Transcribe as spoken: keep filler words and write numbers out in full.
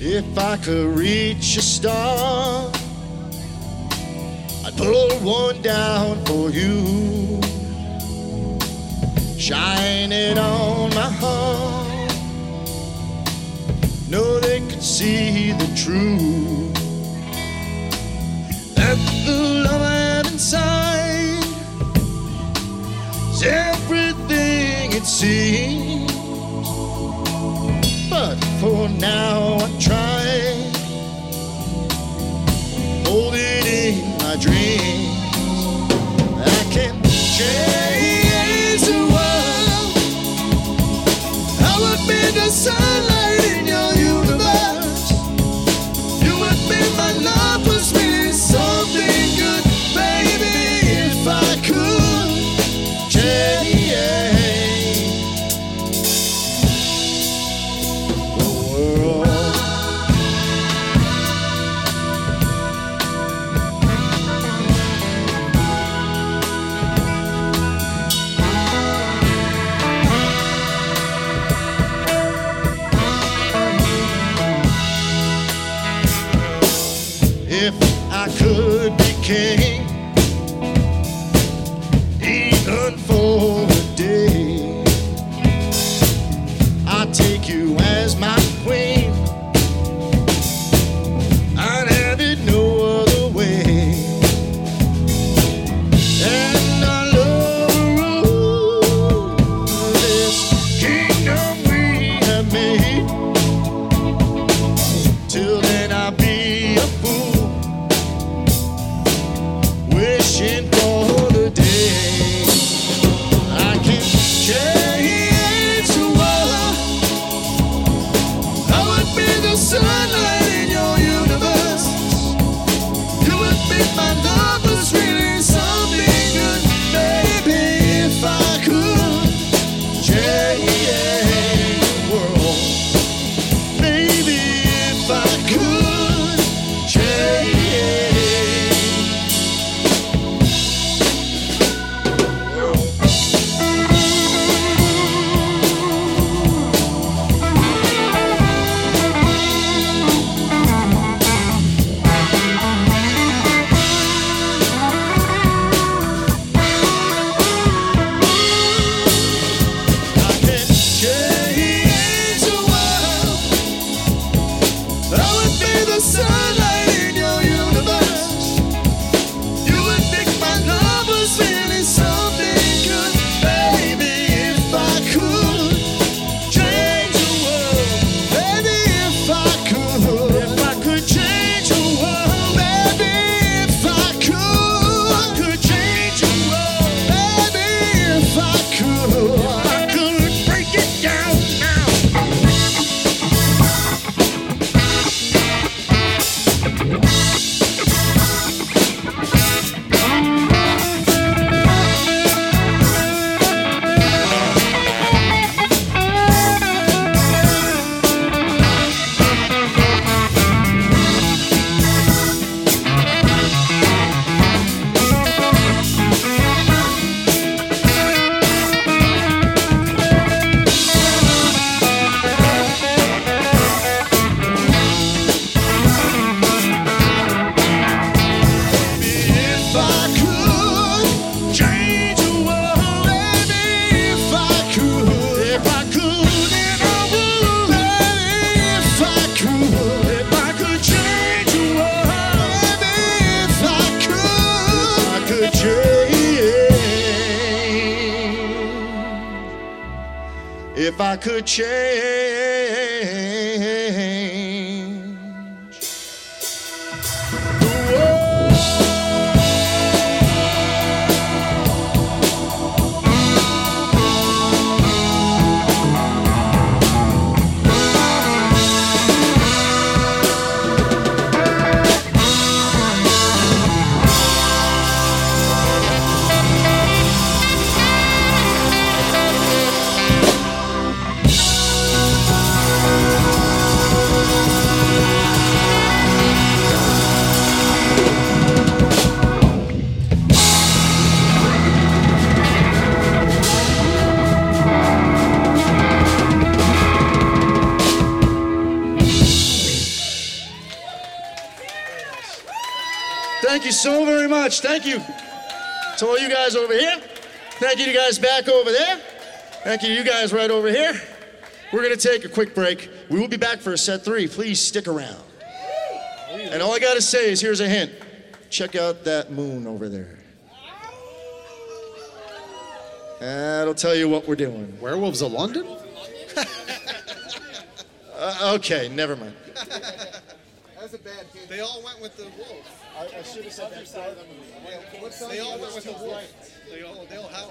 If I could reach a star, I'd pull one down for you, shine it on my heart. No, they could see the truth, that the love I have inside is everything it seems. But for now I try, hold it in my dreams. I can change the world. I would be the sunlight in your universe. You would be my love, was really something good, baby. If I could change if I could be king, even for a day, I'd take you as my queen. I'd have it no other way. And I love rule this kingdom we have made. Till then I'll be a fool, wishing for the day I can change the world. I would be the sunlight in your universe. You would be my love, was really something good, baby. If I could change the world, maybe if I could change. Sunlight in your universe. You would think my love was really something good, baby. If I could change the world, baby. If I could, if I could change the world, baby. If I could, I could change the world, baby. If I could, if I could break it down now. If I could change the world. Thank you so very much. Thank you to all you guys over here. Thank you to you guys back over there. Thank you to you guys right over here. We're going to take a quick break. We will be back for set three. Please stick around. And all I got to say is here's a hint. Check out that moon over there. That'll tell you what we're doing. Werewolves of London? Uh, okay, never mind. That's a bad hint. They all went with the wolf. I, I should have said that. They all went with the wolf. They all, they all have